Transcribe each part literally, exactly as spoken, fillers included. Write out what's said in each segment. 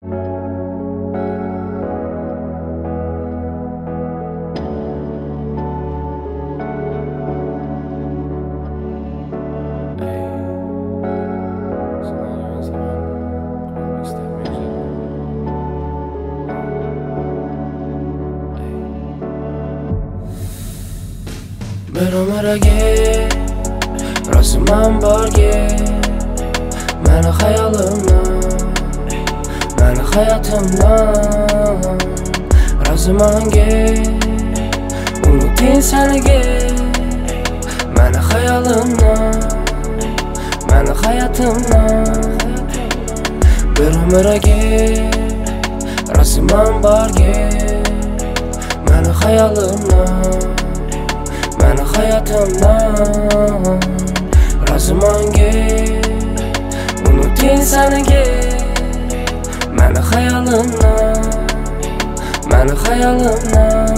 Bir umrga rasman borga meni hayolimdan, meni hayotimdan razmanga unuting saniga meni hayolimdan, meni hayotimdan. Bir umrga rasman borga meni hayolimdan, meni hayotimdan razmanga unuting saniga meni hayolimdan, meni hayolimdan.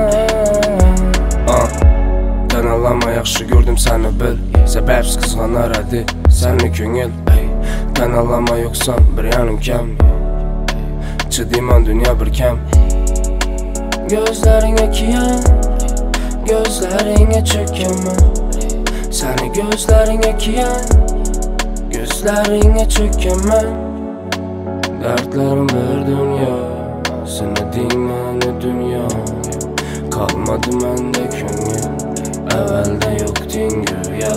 uh. Tanalama yaxshi ko'rdim seni bil, sababsiz qizg'anar edi seni ko'ngil. Tanalama yo'qsan bir yonim kam, chidayman dunyo bir kam. Gözlerin okean, gözlerine çökemem. Seni gözlerin okean, gözlerine çökemem. Dertlerim bir dünya, seni dinmeni dünya. Kalmadı mende köngül, evvelde yoktun güya.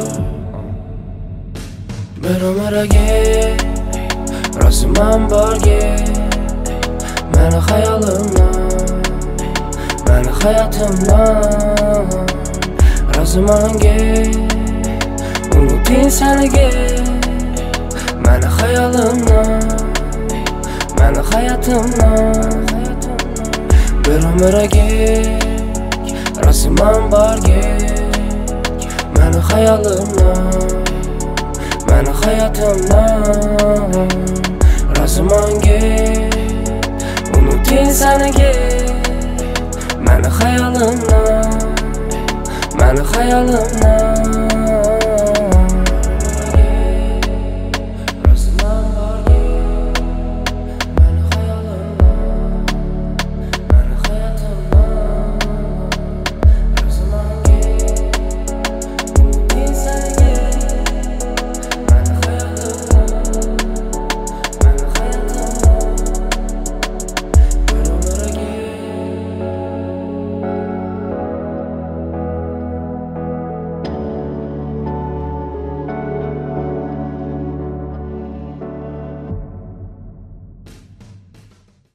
Bir umrga rasman borga meni hayolimdan, meni hayotimdan razmanga unuting saniga meni hayolimdan, meni hayotimdan. Bir umrga rasman borga meni hayolimdan, meni hayotimdan razmanga unuting saniga meni hayolimdan, meni hayolimdan.